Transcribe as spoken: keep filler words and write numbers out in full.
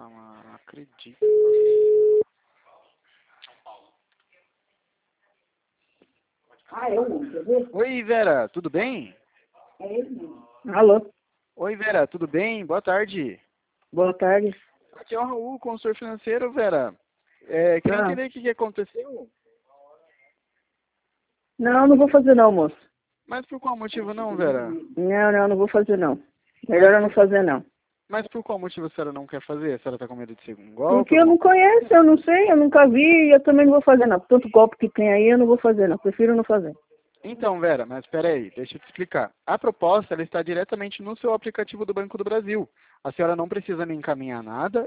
Ah, mano, não acredito. Ah, eu não, quer ver? Oi, Vera, tudo bem? É ele mesmo. Alô, Oi, Vera, tudo bem? Boa tarde. boa tarde. Aqui é o Raul, consultor financeiro, Vera. É, queria Ah, entender o que, que aconteceu. não, não vou fazer não, moço. Mas por qual motivo não, Vera? Não, não, não vou fazer não. Melhor eu não fazer não. Mas por qual motivo a senhora não quer fazer? A senhora tá com medo de ser um golpe, Porque eu alguma não coisa? conheço, eu não sei, eu nunca vi e eu também não vou fazer não. Tanto golpe que tem aí, eu não vou fazer não. Prefiro não fazer. Então, Vera, mas espera aí, deixa eu te explicar. A proposta ela está diretamente no seu aplicativo do Banco do Brasil. A senhora não precisa me encaminhar nada.